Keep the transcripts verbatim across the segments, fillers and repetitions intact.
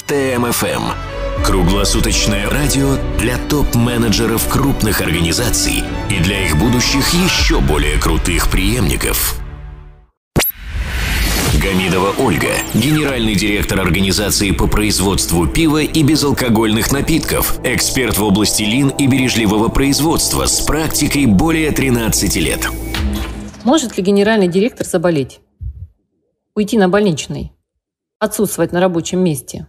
ТМ-ФМ. Круглосуточное радио для топ-менеджеров крупных организаций и для их будущих еще более крутых преемников. Гамидова Ольга, генеральный директор организации по производству пива и безалкогольных напитков, эксперт в области лин и бережливого производства с практикой более тринадцати лет. Может ли генеральный директор заболеть? Уйти на больничный? Отсутствовать на рабочем месте?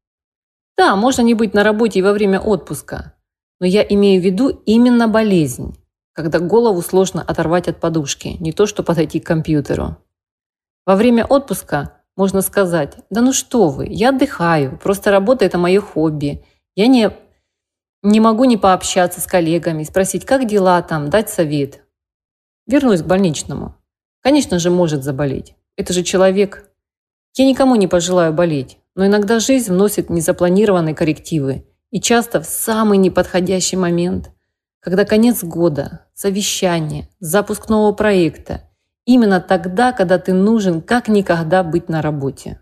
Да, можно не быть на работе и во время отпуска, но я имею в виду именно болезнь, когда голову сложно оторвать от подушки, не то что подойти к компьютеру. Во время отпуска можно сказать: да ну что вы, я отдыхаю, просто работа – это мое хобби. Я не, не могу не пообщаться с коллегами, спросить, как дела там, дать совет. Вернусь к больничному. Конечно же, может заболеть. Это же человек. Я никому не пожелаю болеть, но иногда жизнь вносит незапланированные коррективы. И часто в самый неподходящий момент, когда конец года, совещание, запуск нового проекта, именно тогда, когда ты нужен как никогда быть на работе.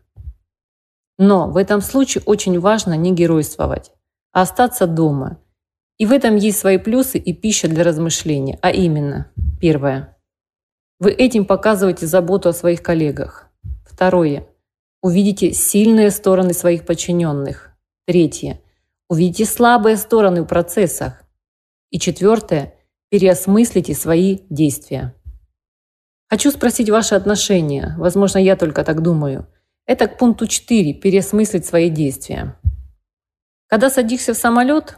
Но в этом случае очень важно не геройствовать, а остаться дома. И в этом есть свои плюсы и пища для размышления. А именно, первое. Вы этим показываете заботу о своих коллегах. Второе. Увидите сильные стороны своих подчиненных. Третье. Увидите слабые стороны в процессах. И четвертое. Переосмыслите свои действия. Хочу спросить ваши отношения. Возможно, я только так думаю. Это к пункту четыре. Переосмыслить свои действия. Когда садишься в самолет,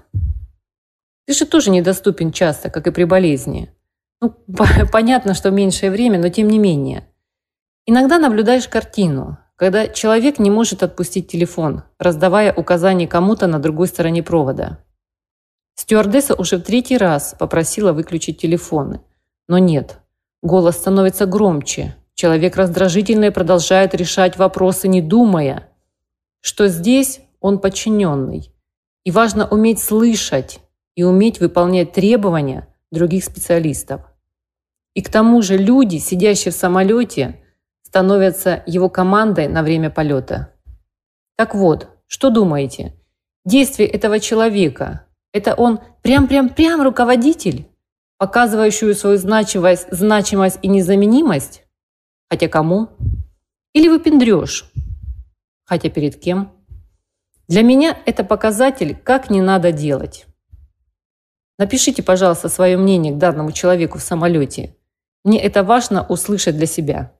ты же тоже недоступен часто, как и при болезни. Ну, понятно, что меньшее время, но тем не менее. Иногда наблюдаешь картину, когда человек не может отпустить телефон, раздавая указания кому-то на другой стороне провода. Стюардесса уже в третий раз попросила выключить телефоны, но нет. Голос становится громче. Человек раздражительно продолжает решать вопросы, не думая, что здесь он подчиненный. И важно уметь слышать и уметь выполнять требования других специалистов. И к тому же люди, сидящие в самолете, становятся его командой на время полета. Так вот, что думаете? Действие этого человека – это он прям-прям-прям руководитель, показывающую свою значимость, значимость и незаменимость? Хотя кому? Или выпендрёж? Хотя перед кем? Для меня это показатель, как не надо делать. Напишите, пожалуйста, свое мнение к данному человеку в самолете. Мне это важно услышать для себя.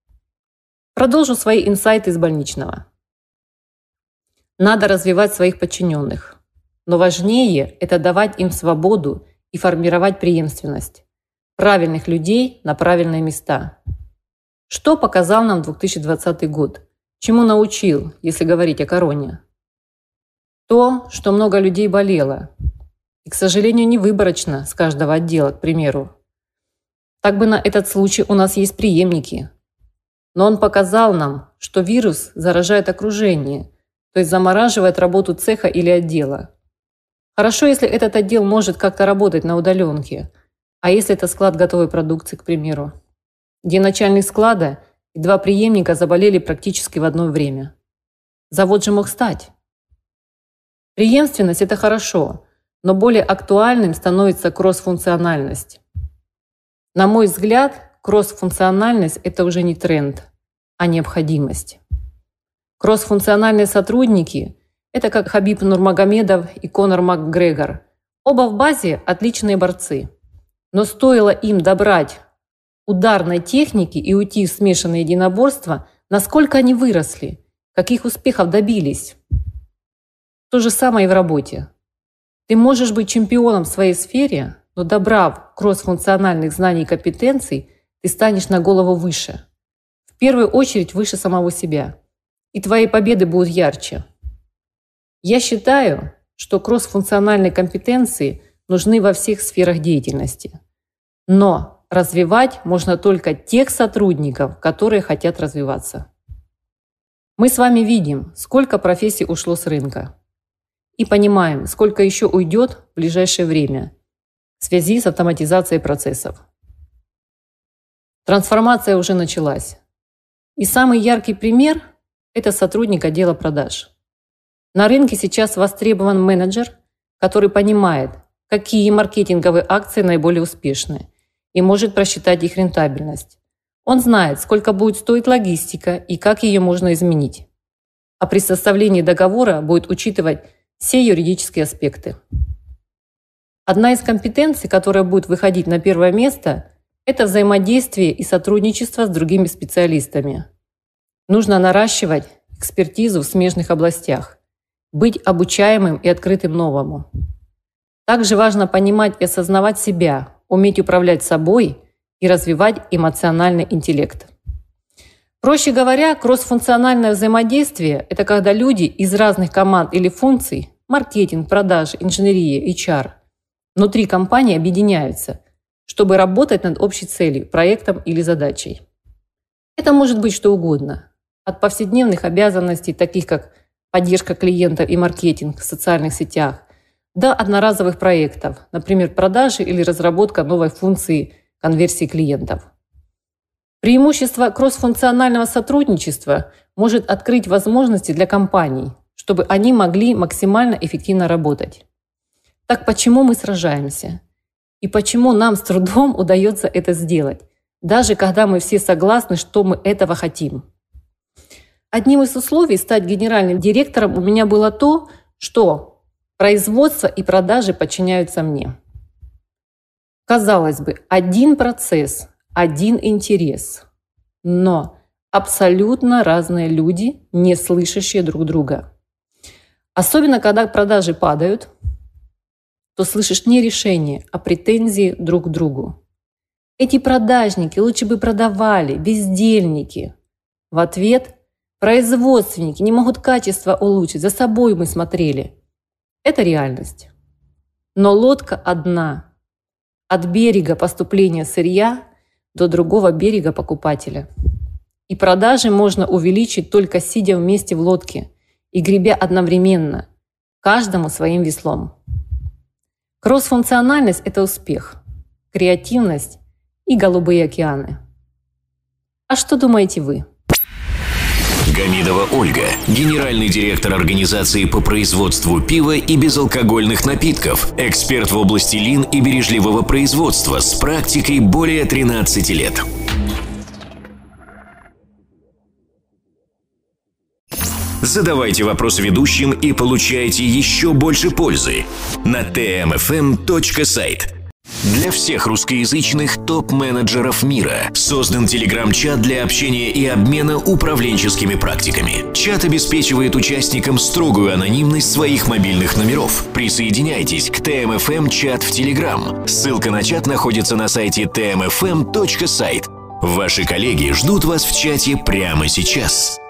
Продолжу свои инсайты из больничного. Надо развивать своих подчиненных. Но важнее – это давать им свободу и формировать преемственность. Правильных людей на правильные места. Что показал нам две тысячи двадцатый год? Чему научил, если говорить о короне? То, что много людей болело. И, к сожалению, не выборочно с каждого отдела, к примеру. Так бы на этот случай у нас есть преемники. Но он показал нам, что вирус заражает окружение, то есть замораживает работу цеха или отдела. Хорошо, если этот отдел может как-то работать на удаленке, а если это склад готовой продукции, к примеру, где начальник склада и два преемника заболели практически в одно время. Завод же мог стать. Преемственность – это хорошо, но более актуальным становится кросс-функциональность. На мой взгляд, кросс-функциональность – это уже не тренд, а необходимость. Кросс-функциональные сотрудники – это как Хабиб Нурмагомедов и Конор Макгрегор. Оба в базе отличные борцы. Но стоило им добрать ударной техники и уйти в смешанное единоборство, насколько они выросли, каких успехов добились. То же самое и в работе. Ты можешь быть чемпионом в своей сфере, но добрав кросс-функциональных знаний и компетенций, ты станешь на голову выше. В первую очередь выше самого себя. И твои победы будут ярче. Я считаю, что кросс-функциональные компетенции нужны во всех сферах деятельности. Но развивать можно только тех сотрудников, которые хотят развиваться. Мы с вами видим, сколько профессий ушло с рынка. И понимаем, сколько еще уйдет в ближайшее время в связи с автоматизацией процессов. Трансформация уже началась. И самый яркий пример – это сотрудник отдела продаж. На рынке сейчас востребован менеджер, который понимает, какие маркетинговые акции наиболее успешны и может просчитать их рентабельность. Он знает, сколько будет стоить логистика и как ее можно изменить. А при составлении договора будет учитывать все юридические аспекты. Одна из компетенций, которая будет выходить на первое место, это взаимодействие и сотрудничество с другими специалистами. Нужно наращивать экспертизу в смежных областях, быть обучаемым и открытым новому. Также важно понимать и осознавать себя, уметь управлять собой и развивать эмоциональный интеллект. Проще говоря, кроссфункциональное взаимодействие – это когда люди из разных команд или функций – маркетинг, продажи, инженерия, эйч ар – внутри компании объединяются, чтобы работать над общей целью, проектом или задачей. Это может быть что угодно. От повседневных обязанностей, таких как поддержка клиентов и маркетинг в социальных сетях, до одноразовых проектов, например, продажи или разработка новой функции конверсии клиентов. Преимущество кроссфункционального сотрудничества может открыть возможности для компаний, чтобы они могли максимально эффективно работать. Так почему мы сражаемся? И почему нам с трудом удается это сделать, даже когда мы все согласны, что мы этого хотим? Одним из условий стать генеральным директором у меня было то, что производство и продажи подчиняются мне. Казалось бы, один процесс, один интерес, но абсолютно разные люди, не слышащие друг друга. Особенно, когда продажи падают, то слышишь не решение, а претензии друг к другу. Эти продажники лучше бы продавали, бездельники. В ответ производственники не могут качество улучшить, за собой мы смотрели. Это реальность. Но лодка одна. От берега поступления сырья до другого берега покупателя. И продажи можно увеличить только сидя вместе в лодке и гребя одновременно, каждому своим веслом. Кроссфункциональность – это успех, креативность и голубые океаны. А что думаете вы? Гамидова Ольга, генеральный директор организации по производству пива и безалкогольных напитков, эксперт в области лин и бережливого производства с практикой более тринадцати лет. Задавайте вопросы ведущим и получайте еще больше пользы на тэ эм эф эм точка сайт. Для всех русскоязычных топ-менеджеров мира создан телеграм-чат для общения и обмена управленческими практиками. Чат обеспечивает участникам строгую анонимность своих мобильных номеров. Присоединяйтесь к тэ эм эф эм чат в Телеграм. Ссылка на чат находится на сайте тэ эм эф эм точка сайт. Ваши коллеги ждут вас в чате прямо сейчас.